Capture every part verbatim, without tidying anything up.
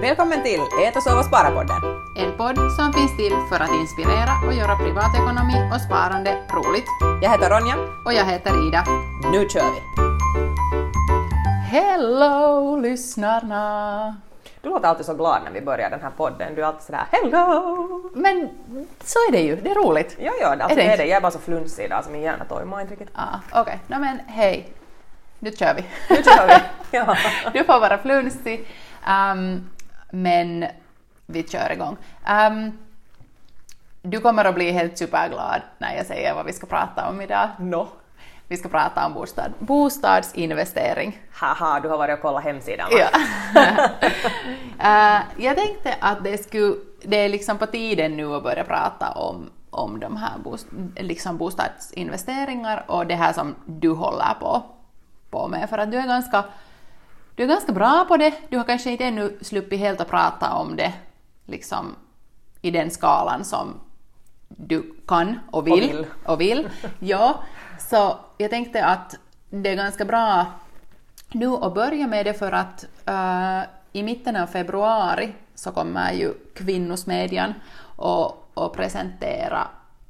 Välkommen till Ät och sova spara-podden. En podd som finns till för att inspirera och göra privatekonomi och sparande roligt. Jag heter Ronja. Och jag heter Ida. Nu kör vi! Hello, lyssnarna! Du låter alltid så glad när vi börjar den här podden. Du är alltid sådär, hello! Men så är det ju, det är roligt. Ja, ja, alltså är det, det är det. Jag är bara så flunsig idag som min hjärna tojmar inte riktigt. Ah, Okej, okay. No, men hej. Nu kör vi. Nu kör vi! Ja. Du får vara flunsig. Um, men vi kör igång. Um, du kommer att bli helt superglad när jag säger vad vi ska prata om idag. No. Vi ska prata om bostad, bostadsinvestering. Haha, du har varit och kollat hemsidan, va? Ja. uh, jag tänkte att det, skulle, det är liksom på tiden nu att börja prata om, om de här bost, liksom bostadsinvesteringar och det här som du håller på, på med. För att du är ganska... Du är ganska bra på det. Du har kanske inte ännu sluppit helt att prata om det liksom i den skalan som du kan och vill. Och vill. Och vill. Ja, så jag tänkte att det är ganska bra nu att börja med det för att uh, i mitten av februari så kommer ju Kvinnosmedjan och, och presentera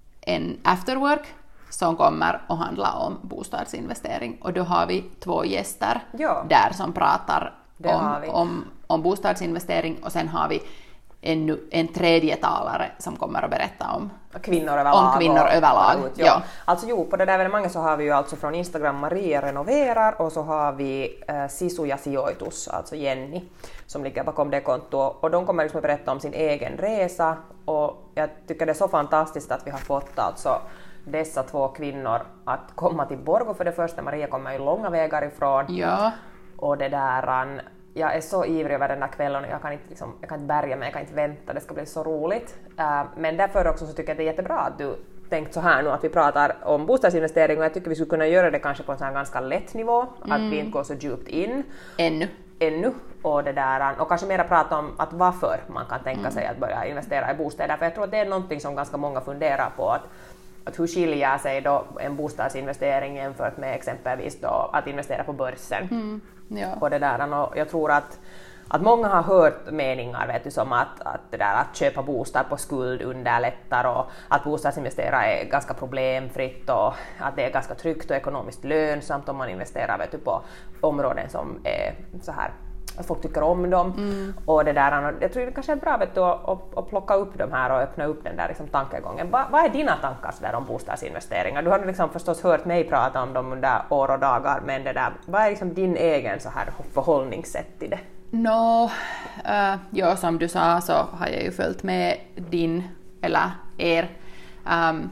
en afterwork som kommer att handla om bostadsinvestering. Och då har vi två gäster ja. där som pratar om, vi. om, om bostadsinvestering. Och sen har vi en, en tredje talare som kommer att berätta om kvinnor överlag. Om kvinnor och, överlag, och, ja. Ja. Alltså jo, på det där evenemanget så har vi ju alltså från Instagram Maria renoverar och så har vi äh, Sisu ja Sijoitus, alltså Jenny, som ligger bakom det konto. Och de kommer liksom att berätta om sin egen resa. Och jag tycker det är så fantastiskt att vi har fått alltså dessa två kvinnor att komma till Borgå för det första. Maria kommer ju långa vägar ifrån. Ja. Och det där, jag är så ivrig över den där kvällen och jag kan inte, liksom, jag kan inte bärga mig, jag kan inte vänta, det ska bli så roligt. Uh, men därför också så tycker jag att det är jättebra att du tänkt så här nu att vi pratar om bostadsinvestering och jag tycker vi skulle kunna göra det kanske på en sån här ganska lätt nivå, mm. att vi inte går så djupt in. Ännu. Ännu. Och, det där, och kanske mera prata om att varför man kan tänka mm. sig att börja investera i bostäder. För jag tror att det är någonting som ganska många funderar på. Att, att hur skiljer sig då en bostadsinvestering jämfört med exempelvis då att investera på börsen. Mm. Ja. Och det där, och jag tror att, att många har hört meningar vet du, som att, att, det där, att köpa bostad på skuld underlättar och att bostadsinvestera är ganska problemfritt och att det är ganska tryggt och ekonomiskt lönsamt om man investerar vet du, på områden som är så här, att folk tycker om dem. Mm. Och det där, jag tror det kanske är bra vet du, att, att, att plocka upp de här och öppna upp den där liksom, tankegången. Va, vad är dina tankar så där, om bostadsinvesteringar? Du har liksom förstås hört mig prata om dem under år och dagar, men det där, vad är liksom din egen så här förhållningssätt till det? Nå, no, uh, ja, som du sa så har jag ju följt med din, eller er, um,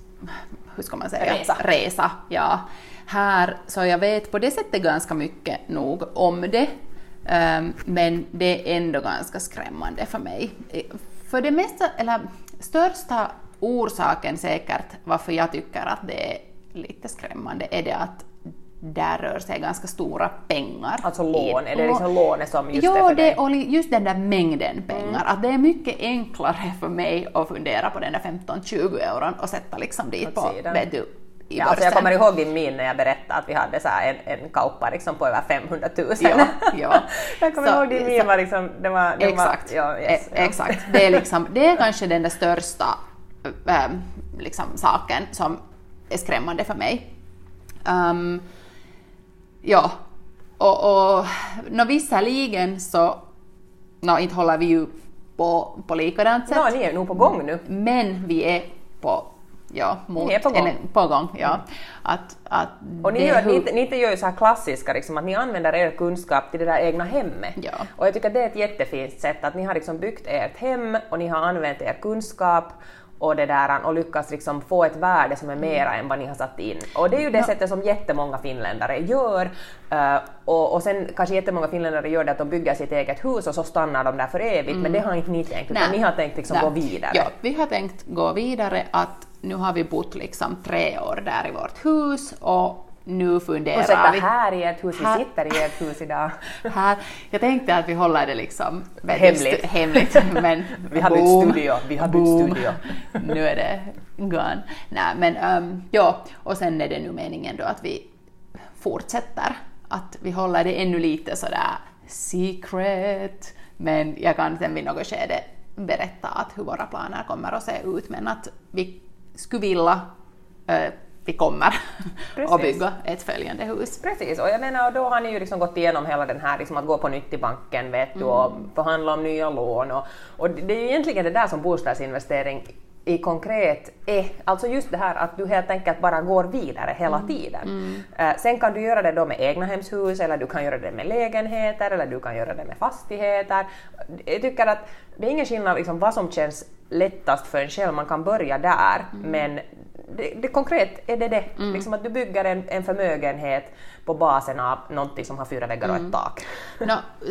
hur ska man säga? Resa. Resa, ja. Här, så jag vet på det sättet ganska mycket nog om det. Um, men det är ändå ganska skrämmande för mig. För det mesta, eller största orsaken säkert varför jag tycker att det är lite skrämmande är det att där rör sig ganska stora pengar. Alltså lån, är det liksom lånet som just jo, är för dig? Jo, just den där mängden pengar. Mm. Att det är mycket enklare för mig att fundera på den där femton till tjugo euron och sätta liksom dit på, vet du, i ja, alltså jag kommer ihåg din min när jag berättade att vi hade så här en, en kauppa liksom på över femhundratusen. Ja, ja. Jag kommer så, ihåg din min så, var liksom... Det var, det exakt, var, ja, yes, e- ja. exakt. Det är, liksom, det är kanske den där största äh, liksom, saken som är skrämmande för mig. Um, ja, och, och no, visserligen så no, inte håller vi ju på, på likadant sätt. Ja, ni är nog på gång nu. Men vi är på Ja, mot, ni är på gång. Eller, på gång ja. Mm. Att, att och ni, gör, hur... ni, ni gör ju så här klassiska, liksom, att ni använder er kunskap till det där egna hemmet. Ja. Och jag tycker det är ett jättefint sätt att ni har liksom byggt ert hem och ni har använt er kunskap och, det där, och lyckas liksom få ett värde som är mera mm. än vad ni har satt in. Och det är ju det ja. sättet som jättemånga finländare gör. Uh, och, och sen kanske jättemånga finländare gör det att de bygger sitt eget hus och så stannar de där för evigt. Mm. Men det har inte ni tänkt, utan ni har tänkt liksom gå vidare. Ja, vi har tänkt gå vidare att nu har vi bott liksom tre år där i vårt hus och nu funderar och sätta vi... här i ett hus, vi sitter i ett hus idag. Här, jag tänkte att vi håller det liksom... Hemligt. Stu- hemligt men vi har bytt studio, vi har bytt studio. Nu är det gone. Nej, men um, ja, och sen är det nu meningen då att vi fortsätter. Att vi håller det ännu lite sådär secret men jag kan sen vid något skede berätta att hur våra planer kommer att se ut, men att vi skulle vilja äh, vi kommer att bygga ett följande hus. Precis, och jag menar, och då har ni ju liksom gått igenom hela den här liksom att gå på nytt i banken, vet du, och mm. förhandla om nya lån. Och, och det är ju egentligen det där som bostadsinvestering i konkret är, alltså just det här att du helt enkelt bara går vidare hela mm. tiden. Mm. Uh, sen kan du göra det då med egnahemshus, eller du kan göra det med lägenheter, eller du kan göra det med fastigheter. Jag tycker att det är ingen skillnad liksom vad som känns lättast för en själv, man kan börja där, mm. men det, det konkret är det det, mm. liksom att du bygger en, en förmögenhet på basen av någonting som har fyra väggar och ett tak. No,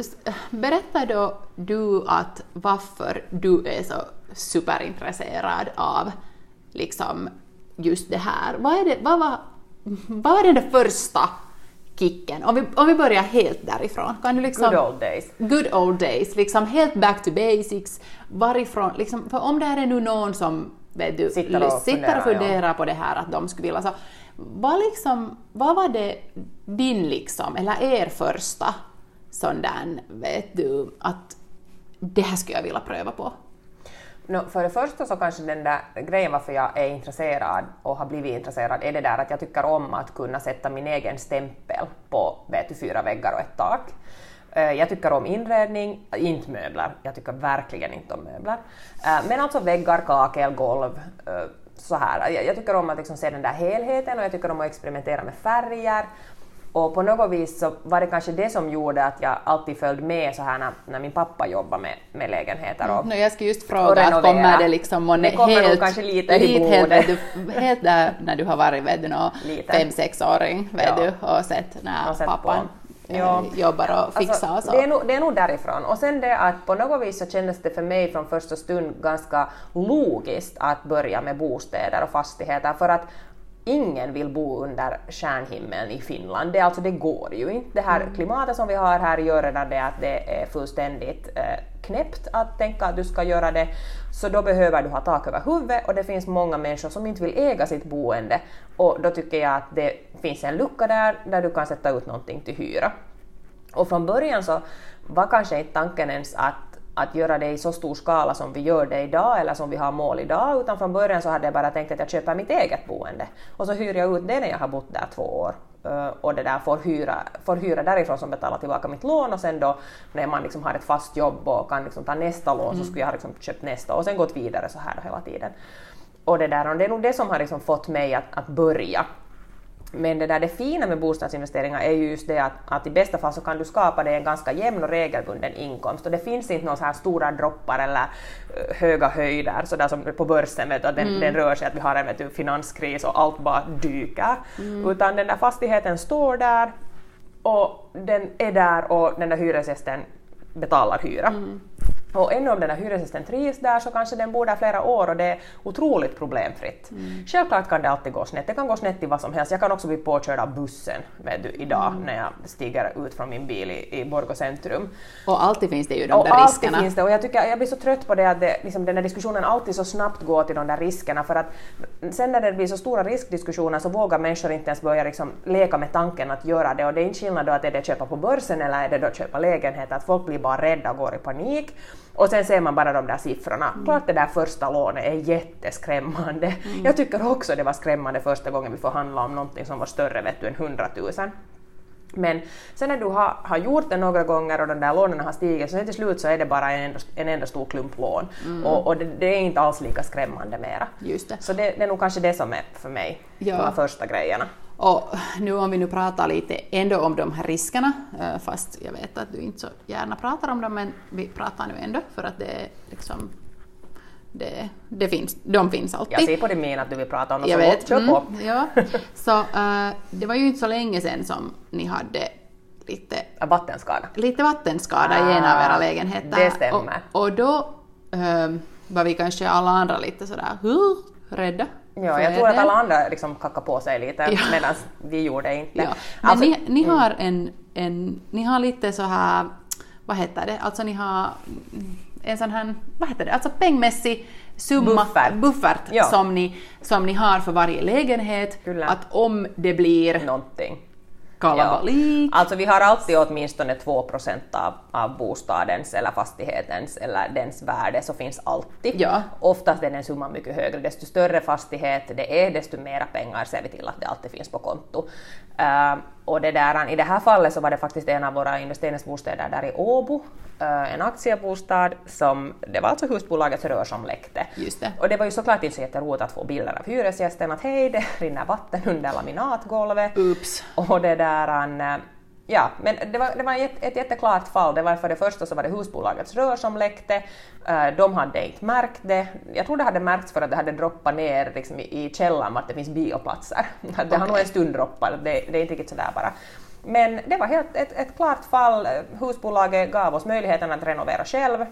berätta då du att varför du är så superintresserad av liksom just det här. Vad är det, vad var, vad var den första kicken? Om vi, om vi börjar helt därifrån. Kan du liksom, good old days. Good old days, liksom helt back to basics. Varifrån, liksom, för om det här är nu någon som vet du, sitter och sitter funderar, och funderar ja. på det här att de skulle vilja så, vad, liksom, vad var det din liksom, eller er första sån där, vet du, att det här skulle jag vilja pröva på? No, för det första så kanske den där grejen varför jag är intresserad och har blivit intresserad är det där att jag tycker om att kunna sätta min egen stämpel på vet du, fyra väggar och ett tak. Jag tycker om inredning, inte möbler. Jag tycker verkligen inte om möbler. Men alltså väggar, kakel, golv, så här. Jag tycker om att liksom se den där helheten och jag tycker om att experimentera med färger. Och på något vis så var det kanske det som gjorde att jag alltid följde med så här när, när min pappa jobbade med, med lägenheter. Och, mm, jag ska just fråga att kommer det liksom det kommer helt, kanske lite i helt, blodet. Helt, helt där när du har varit vet du, nå, fem, sexåring vet ja. du, och sett när och sett pappan på. Ja. jobbar och fixar alltså, och så. Det är, nog, det är nog därifrån. Och sen det att på något vis så kändes det för mig från första stund ganska logiskt att börja med bostäder och fastigheter för att ingen vill bo under stjärnhimmeln i Finland. Det, alltså, det går ju inte. Det här mm. klimatet som vi har här gör redan det att det är fullständigt eh, knäppt att tänka att du ska göra det. Så då behöver du ha tak över huvudet och det finns många människor som inte vill äga sitt boende. Och då tycker jag att det finns en lucka där, där du kan sätta ut någonting till hyra. Och från början så var kanske inte tanken ens att att göra det i så stor skala som vi gör det idag eller som vi har mål idag, utan från början så hade jag bara tänkt att jag köper mitt eget boende och så hyr jag ut det när jag har bott där två år och det där får hyra, får hyra därifrån som betalar tillbaka mitt lån och sen då när man liksom har ett fast jobb och kan liksom ta nästa lån mm. så skulle jag ha liksom köpt nästa och sen gått vidare så här då hela tiden. Och det, där, och det är nog det som har liksom fått mig att, att börja. Men det där det fina med bostadsinvesteringar är ju just det att, att i bästa fall så kan du skapa dig en ganska jämn och regelbunden inkomst och det finns inte några så här stora droppar eller uh, höga höjder så där som på börsen vet du, att den, mm. den rör sig att vi har en vet du, finanskris och allt bara dyker mm. utan den där fastigheten står där och den är där och den där hyresgästen betalar hyra. Mm. Och ännu om den här hyresgästen trivs där så kanske den bor där flera år och det är otroligt problemfritt. Mm. Självklart kan det alltid gå snett. Det kan gå snett i vad som helst. Jag kan också bli påkörd av bussen vet du, idag mm. när jag stiger ut från min bil i, i Borgå centrum. Och alltid finns det ju de och där riskerna. Alltid finns det. Och jag, tycker, jag blir så trött på det att det, liksom, den här diskussionen alltid så snabbt går till de där riskerna. För att sen när det blir så stora riskdiskussioner så vågar människor inte ens börja liksom, leka med tanken att göra det. Och det är inte skillnad då att är det köpa på börsen eller är det då köpa lägenhet. Att folk blir bara rädda och går i panik. Och sen ser man bara de där siffrorna. Mm. Klart det där första lånet är jätteskrämmande. Mm. Jag tycker också det var skrämmande första gången vi förhandlade om någonting som var större vet du, än hundratusen. Men sen när du har, har gjort det några gånger och de där lånen har stigit så till slut så är det bara en enda, en enda stor klump lån. Mm. Och, och det, det är inte alls lika skrämmande mera. Just det. Så det, det är nog kanske det som är för mig ja. de första grejerna. Och nu om vi nu pratar lite ändå om de här riskerna, fast jag vet att du inte så gärna pratar om dem, men vi pratar nu ändå för att det liksom det, det finns, de finns alltid. Jag ser på det min att du vill prata om dem jag så vet. Kör på. Mm, ja. Så uh, det var ju inte så länge sedan som ni hade lite vattenskada, lite vattenskada ah, i en av era lägenheter. Det stämmer. Och, och då uh, var vi kanske alla andra lite sådär hur rädda. Ja, jag tror att alla andra liksom kackade på sig lite ja. medan vi gjorde det inte. Ja. Men alltså, ni, ni, har en, en, ni har lite så här, vad heter det, alltså ni har en sån här, vad heter det, alltså pengmässig summa, buffert, buffert ja. som, ni, som ni har för varje lägenhet. Kyllä. Att om det blir någonting. kalabalik. Ja. Alltså vi har alltid åtminstone två procent av, av bostadens eller fastighetens eller dens värde, så finns alltid. Ja. Oftast är den summan mycket högre. Desto större fastighet det är, desto mera pengar ser vi till att det alltid finns på konto. Uh, och det där, i det här fallet så var det faktiskt en av våra investeringsbostäder där i Åbo, uh, en aktiebostad som, det var alltså husbolagets rör som läckte. Just det. Och det var ju såklart inte så jätteroligt att få bilder av hyresgästen att hej, det rinner vatten under laminatgolvet. Oops. Och det där, uh, ja, men det var, det var ett, ett jätteklart fall. Det var för det första så var det husbolagets rör som läckte. Uh, de hade inte märkt det. Jag tror det hade märkts för att det hade droppat ner liksom, i, i källan att det finns bioplatser. Det okay. har nog en stund droppat, det, det är inte riktigt sådär bara. Men det var helt ett, ett klart fall. Husbolaget gav oss möjligheten att renovera själv.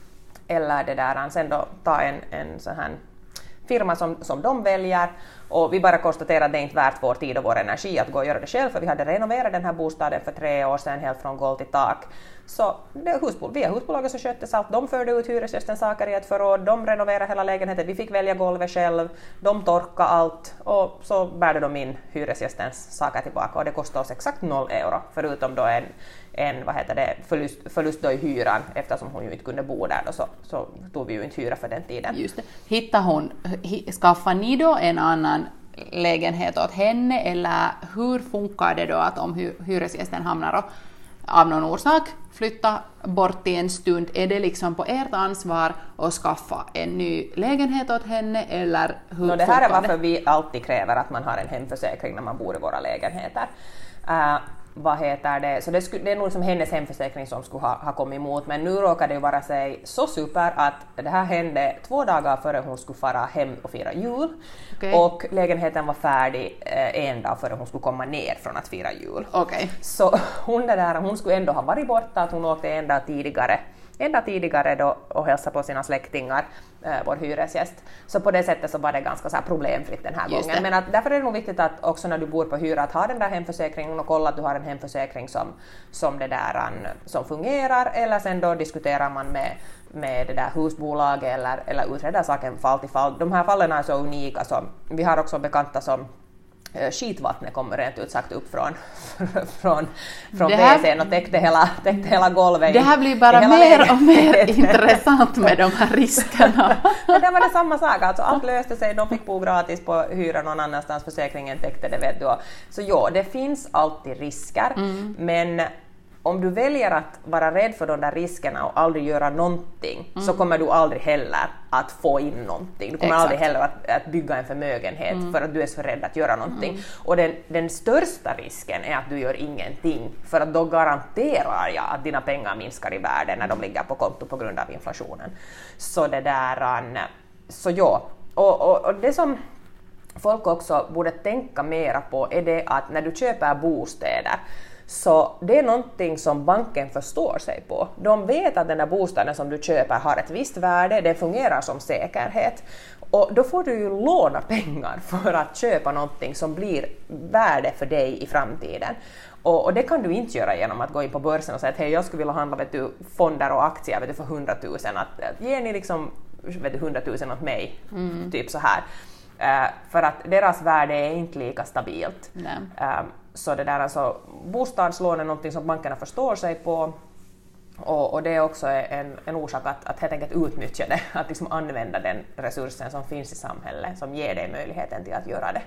Eller det där, sen då ta en, en sån här firma som, som de väljer. Och vi bara konstaterade att det är inte värt vår tid och vår energi att gå och göra det själv, för vi hade renoverat den här bostaden för tre år sedan helt från golv till tak. Så det husbol- via husbolaget så sköttes allt. De förde ut hyresgästens saker i ett förråd, de renoverade hela lägenheten, vi fick välja golvet själv, de torkade allt och så bärde de in hyresgästens saker tillbaka, och det kostade oss exakt noll euro, förutom då en, en vad heter det, förlust, förlust då i hyran, eftersom hon ju inte kunde bo där då, så, så tog vi ju inte hyra för den tiden. Just det. Hittade hon, skaffade ni då en annan lägenhet åt henne, eller hur funkar det då att om hyresgästen hamnar och av någon orsak flytta bort i en stund, är det liksom på ert ansvar att skaffa en ny lägenhet åt henne, eller hur no, det här är varför vi alltid kräver att man har en hemförsäkring när man bor i våra lägenheter. Uh, vad heter det? Så det, skulle, det är nog som hennes hemförsäkring som skulle ha, ha kommit emot, men nu råkar det ju vara sig så super att det här hände två dagar före hon skulle fara hem och fira jul. Okay. Och lägenheten var färdig eh, en dag före hon skulle komma ner från att fira jul. Okay. Så hon, det där, hon skulle ändå ha varit borta, att hon åkte en dag tidigare en dag tidigare då och hälsa på sina släktingar, eh, vår hyresgäst. Så på det sättet så var det ganska så här problemfritt den här Just gången. det. Men att, därför är det nog viktigt att också när du bor på hyra att ha den där hemförsäkringen och kolla att du har en hemförsäkring som, som, det där, som fungerar, eller sen då diskuterar man med, med det där husbolaget eller, eller utreder saken fall till fall. De här fallen är så unika, så vi har också bekanta som skitvattnet kommer rent ut sagt upp från, från, från här, W C:n och täckte hela, täckte hela golvet. Det här blir bara mer och mer intressant med de här riskerna. Men det var det samma sak, alltså allt löste sig, de fick bo gratis på hyra någon annanstans, försäkringen täckte det, vet du. Så ja, det finns alltid risker, mm. men om du väljer att vara rädd för de där riskerna och aldrig göra någonting, mm. så kommer du aldrig heller att få in någonting. Du kommer Exakt. aldrig heller att, att bygga en förmögenhet mm. för att du är så rädd att göra någonting. Mm. Och den, den största risken är att du gör ingenting, för att då garanterar jag att dina pengar minskar i värde när de ligger på konto på grund av inflationen. Så det där, så ja. Och, och, och det som folk också borde tänka mera på är det att när du köper bostäder, så det är någonting som banken förstår sig på. De vet att den där bostaden som du köper har ett visst värde, det fungerar som säkerhet. Och då får du ju låna pengar för att köpa någonting som blir värde för dig i framtiden. Och, och det kan du inte göra genom att gå in på börsen och säga att hej, jag skulle vilja handla vet du, fonder och aktier vet du, för hundratusen. Att, att ge ni liksom vet du, hundratusen åt mig, mm. typ så här. Uh, för att deras värde är inte lika stabilt. Uh, så det där, alltså, bostadslån är någonting som bankerna förstår sig på, och, och det är också en, en orsak att, att helt enkelt utnyttja det, att liksom använda den resursen som finns i samhället som ger dig möjligheten till att göra det.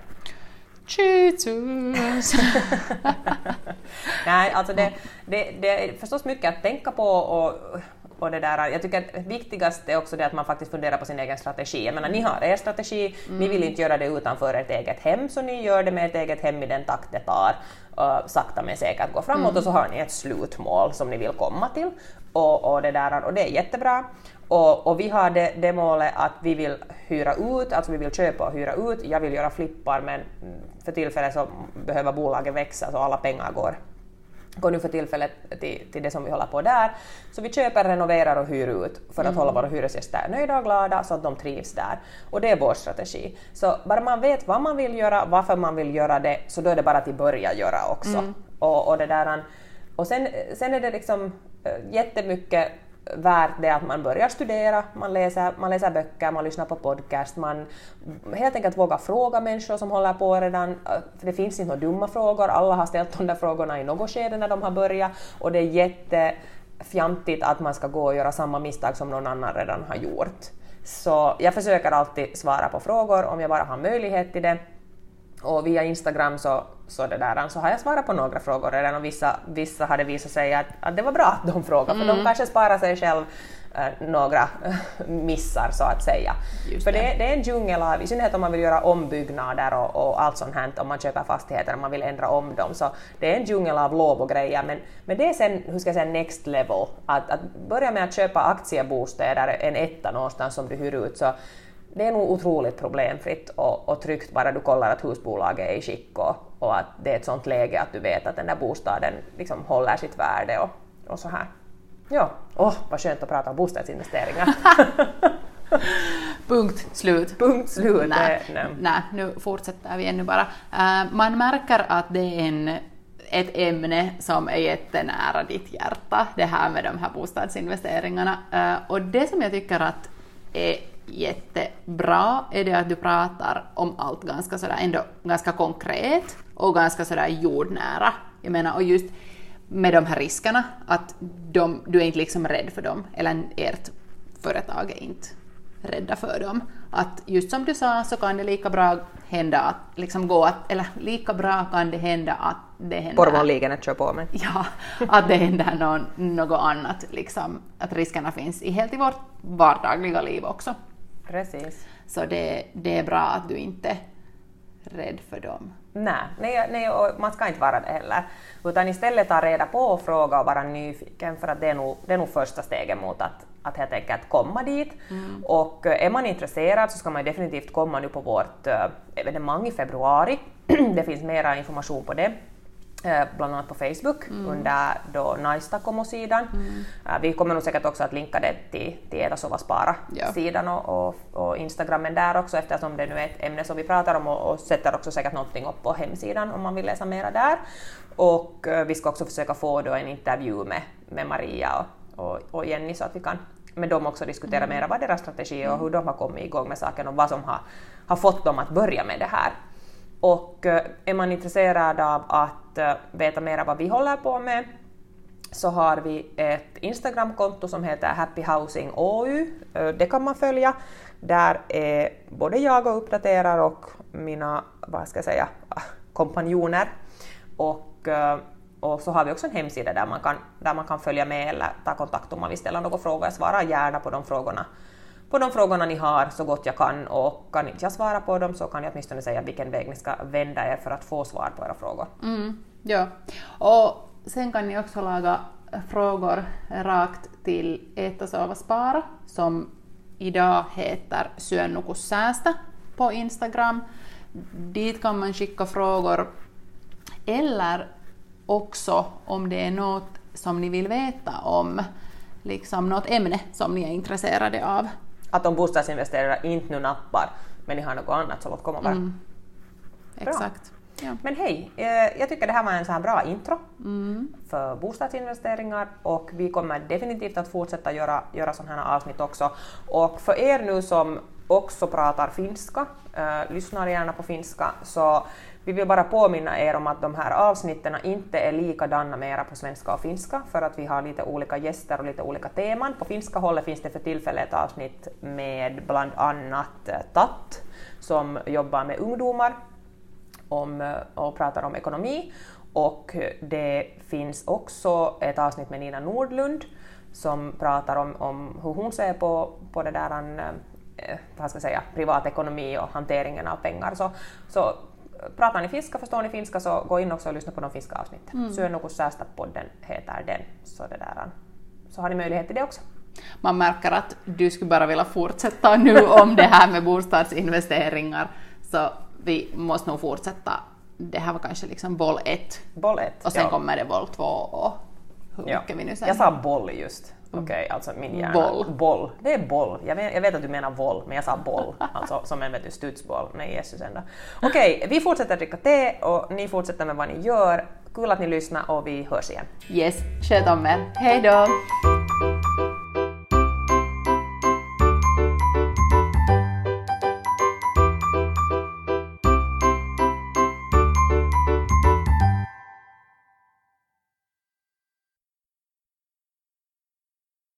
Nej, alltså det, det, det är förstås mycket att tänka på, och Och det där, jag tycker att det viktigaste är också det att man faktiskt funderar på sin egen strategi. Jag menar, ni har er strategi, mm. ni vill inte göra det utanför ert eget hem, så ni gör det med ert eget hem i den takt det tar, uh, sakta men säkert gå framåt, mm. och så har ni ett slutmål som ni vill komma till, och, och, det, där, och det är jättebra. Och, och vi har det, det målet att vi vill hyra ut, alltså vi vill köpa och hyra ut. Jag vill göra flippar, men för tillfället så behöver bolaget växa så alla pengar går går nu för tillfället till, till det som vi håller på där. Så vi köper, renoverar och hyr ut för att mm. hålla våra hyresgäster nöjda och glada så att de trivs där. Och det är vår strategi. Så bara man vet vad man vill göra, varför man vill göra det, så då är det bara att börja göra också. Mm. Och, och, det där, och sen, sen är det liksom jättemycket värt det att man börjar studera, man läser, man läser böcker, man lyssnar på podcast, man helt enkelt vågar fråga människor som håller på redan, för det finns inte några dumma frågor, alla har ställt de där frågorna i något skede när de har börjat, och det är jättefjantigt att man ska gå och göra samma misstag som någon annan redan har gjort. Så jag försöker alltid svara på frågor om jag bara har möjlighet till det. Och via Instagram så, så, det där, så har jag svarat på några frågor redan, och vissa, vissa hade visat sig att, att det var bra att de frågade, mm. för de kanske sparar sig själv äh, några missar så att säga. Just för det. Det, det är en djungel av, i synnerhet om man vill göra ombyggnader och, och allt sånt här, om man köper fastigheter och man vill ändra om dem, så det är en djungel av lov och grejer, men, men det är sen, hur ska jag säga, next level, att, att börja med att köpa aktiebostäder, en etta någonstans som du hyr ut, så det är nog otroligt problemfritt och, och tryggt bara du kollar att husbolaget är i skick och, och att det är ett sånt läge att du vet att den där bostaden liksom håller sitt värde och, och så här. Ja, åh, vad skönt att prata om bostadsinvesteringar. Punkt slut. Punkt slut. Nej, nej. nej, nu fortsätter vi ännu bara. Uh, man märker att det är en, ett ämne som är jättenära ditt hjärta, det här med de här bostadsinvesteringarna. Uh, och det som jag tycker att är jättebra är det att du pratar om allt ganska sådär ändå ganska konkret och ganska sådär jordnära. Jag menar, och just med de här riskerna, att de, du är inte liksom rädd för dem, eller ert företag är inte rädda för dem. Att just som du sa så kan det lika bra hända att liksom gå att, eller lika bra kan det hända att det händer. Porvonligenet kör på mig. Ja, att det händer någon, något annat, liksom, att riskerna finns i helt i vårt vardagliga liv också. Precis. Så det, det är bra att du inte är rädd för dem. Nej, nej, nej, och man ska inte vara det heller. Utan istället ta reda på och fråga och vara nyfiken, för att det är nog, det är nog första steget mot att, att helt enkelt komma dit. Mm. Och är man intresserad så ska man definitivt komma nu på vårt äh, evenemang i februari. Det finns mera information på det. Bland annat på Facebook mm. under då Naistakomo-sidan. Mm. Vi kommer nog säkert också att linka det till, till Äta, Sova, Spara-sidan ja. och, och, och Instagrammen där också, eftersom det nu är ett ämne som vi pratar om, och, och sätter också säkert någonting upp på hemsidan om man vill läsa mera där. Och uh, vi ska också försöka få då en intervju med, med Maria och, och, och Jenny, så att vi kan med dem också diskutera mm. mera vad deras strategi är och hur de har kommit igång med saken och vad som har, har fått dem att börja med det här. Och är man intresserad av att veta mer vad vi håller på med, så har vi ett Instagramkonto som heter Happy Housing O U. Det kan man följa. Där är både jag och uppdaterar och mina, vad ska jag säga, kompanjoner. Och, och så har vi också en hemsida där man kan, där man kan följa med eller ta kontakt om man vill ställa några frågor. Jag svarar gärna på de frågorna. På de frågorna ni har så gott jag kan, och kan inte jag svara på dem så kan jag åtminstone säga vilken väg ni ska vända er för att få svar på era frågor. Mm, ja, och sen kan ni också laga frågor rakt till Äta, Sova, Spara, som idag heter Syö, Nuku, Säästä på Instagram. Dit kan man skicka frågor, eller också om det är något som ni vill veta om, liksom något ämne som ni är intresserade av. Att om bostadsinvesterare inte nu nappar, men ni har något annat, så låt komma bara. Mm. Exakt. Ja. Men hej, jag tycker det här var en så här bra intro mm. för bostadsinvesteringar, och vi kommer definitivt att fortsätta göra, göra sådana här avsnitt också. Och för er nu som också pratar finska, äh, lyssnar gärna på finska, så vi vill bara påminna er om att de här avsnitten inte är likadana mera på svenska och finska, för att vi har lite olika gäster och lite olika teman. På finska hållet finns det för tillfället ett avsnitt med bland annat Tatt, som jobbar med ungdomar om, och pratar om ekonomi. Och det finns också ett avsnitt med Nina Nordlund som pratar om, om hur hon ser på, på det där, vad ska jag säga, privatekonomi och hanteringen av pengar. Så, så pratar ni finska, förstår ni finska, så gå in också och lyssna på de finska avsnitten. Mm. Syö, Nuku, Säästä-podden heter den. Så, det där, så har ni möjlighet till det också. Man märker att du skulle bara vilja fortsätta nu om det här med bostadsinvesteringar. Så vi måste nog fortsätta. Det här var kanske liksom boll ett. Boll ett, och sen ja. kommer det boll två och hur ja. mycket vi nu sen. Jag sa boll just. Okej, okay, alltså min hjärna. Boll. Boll. Det är boll. Jag vet, jag vet att du menar boll, men jag sa boll. Alltså som en vet du, studsboll. Nej, Jesus ända. Okej, okay, vi fortsätter dricka te och ni fortsätter med vad ni gör. Kul att ni lyssnar och vi hörs igen. Yes, sköt om er. Hej då!